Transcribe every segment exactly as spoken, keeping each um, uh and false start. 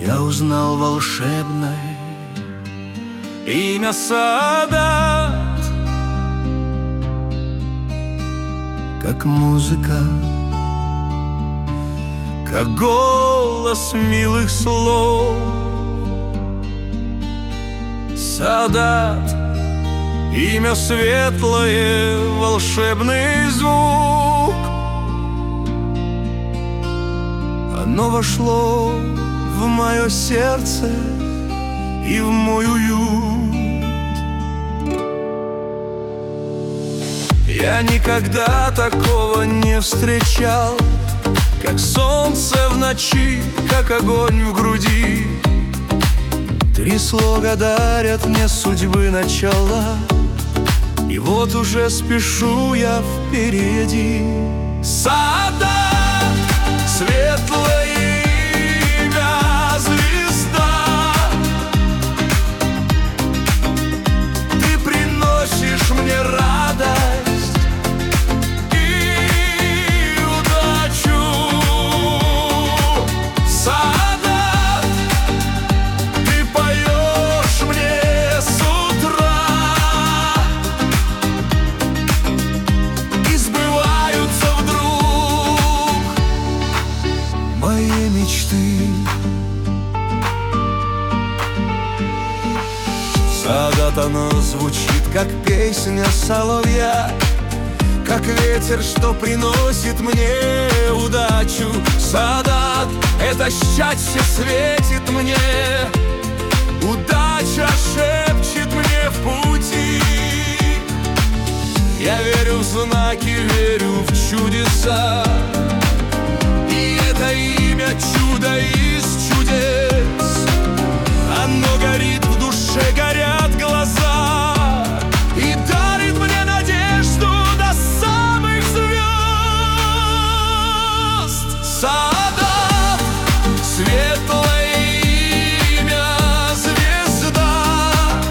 я узнал волшебное имя Саадат. Как музыка, как голос милых слов, Саадат, имя светлое, волшебный звук. Оно вошло в мое сердце и в мой уют. Я никогда такого не встречал, как солнце в ночи, как огонь в груди. Три слога дарят мне судьбы начала, и вот уже спешу я впереди. Саадат, светлое имя, звезда, ты приносишь мне радость и удачу. Саадат, ты поешь мне с утра, и сбываются вдруг мои мечты. Саадат, оно звучит, как песня соловья, как ветер, что приносит мне удачу. Саадат, это счастье светит мне, удача шепчет мне в пути. Я верю в знаки, верю в чудеса, и это имя чудо из чудес. Оно горит в душе, горят глаза, и дарит мне надежду до самых звезд. Саадат, светлое имя, звезда,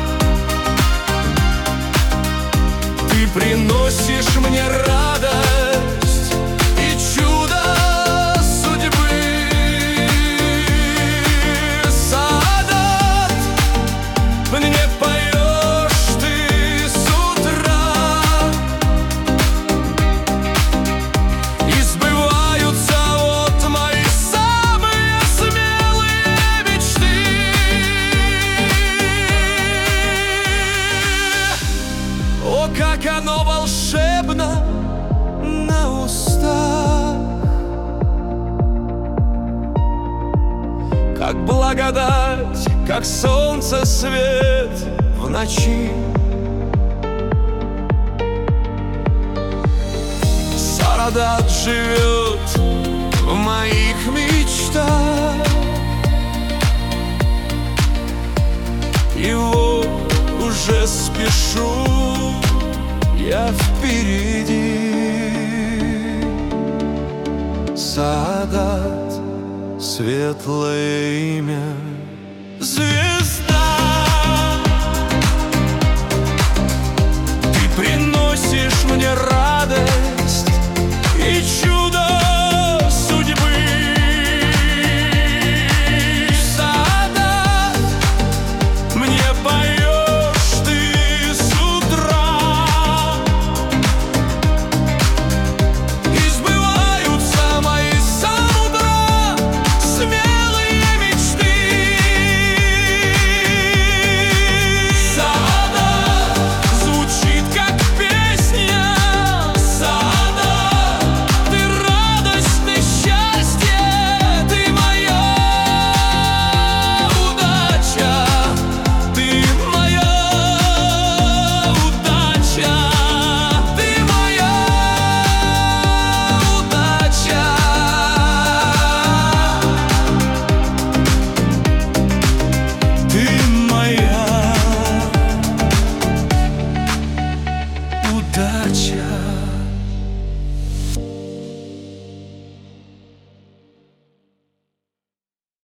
ты приносишь мне радость и чудо судьбы. Саадат, мне поешь ты с утра, и сбываются вот мои самые смелые мечты. О, как оно волшебно на устах, как благодать, как солнце свет в ночи. Саадат живет в моих мечтах, и вот уже спешу я впереди. Саадат, светлое имя, звезда.